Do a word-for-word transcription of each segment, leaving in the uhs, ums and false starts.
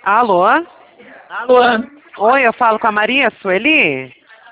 Alô? Alô? Oi, eu falo com a Maria Sueli?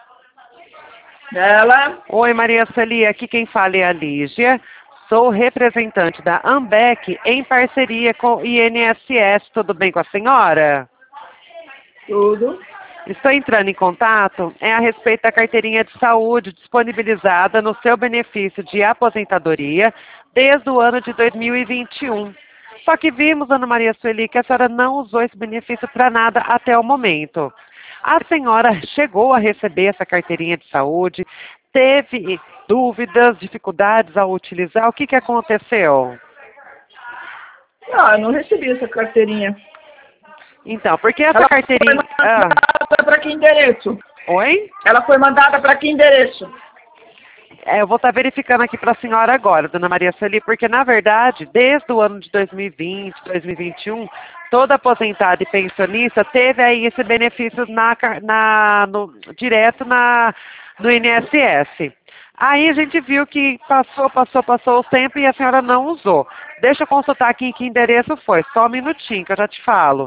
Ela? Oi, Maria Sueli, aqui quem fala é a Lígia. Sou representante da Ambec em parceria com o I N S S. Tudo bem com a senhora? Tudo. Estou entrando em contato é a respeito da carteirinha de saúde disponibilizada no seu benefício de aposentadoria desde o ano de dois mil e vinte e um. Só que vimos, Ana Maria Sueli, que a senhora não usou esse benefício para nada até o momento. A senhora chegou a receber essa carteirinha de saúde? Teve dúvidas, dificuldades ao utilizar? O que, que aconteceu? Não, eu não recebi essa carteirinha. Então, porque essa Ela carteirinha... foi Ah, mandada para que endereço? oi? Ela foi mandada para que endereço? É, eu vou estar verificando aqui para a senhora agora, dona Maria Sueli, porque, na verdade, desde o ano de dois mil e vinte, dois mil e vinte e um, toda aposentada e pensionista teve aí esse benefício na, car- na, no, direto na, no I N S S. Aí a gente viu que passou, passou, passou o tempo e a senhora não usou. Deixa eu consultar aqui em que endereço foi. Só um minutinho que eu já te falo.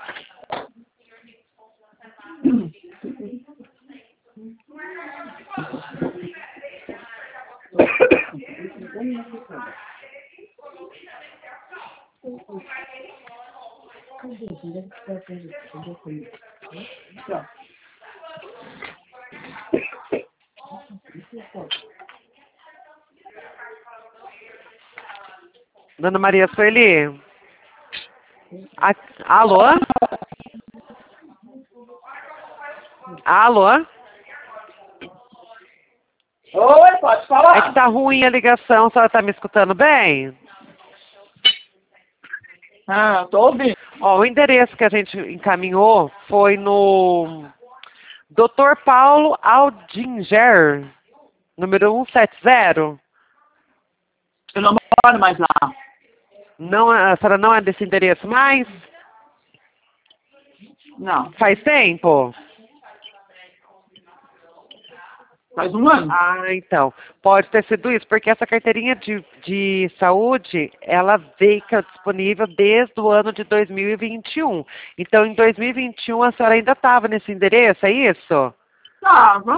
Dona Maria Sueli? A- Alô? Alô? Oi, pode falar? É que tá ruim a ligação, a senhora tá me escutando bem? Ah, tô ouvindo. Ó, o endereço que a gente encaminhou foi no doutor Paulo Aldinger, número cento e setenta. Eu não moro mais lá. Não, a senhora não é desse endereço mais? Não, Faz tempo? faz um ano. Ah, então. Pode ter sido isso, porque essa carteirinha de, de saúde, ela fica disponível desde o ano de dois mil e vinte e um. Então, em dois mil e vinte e um, a senhora ainda estava nesse endereço, é isso? Tá,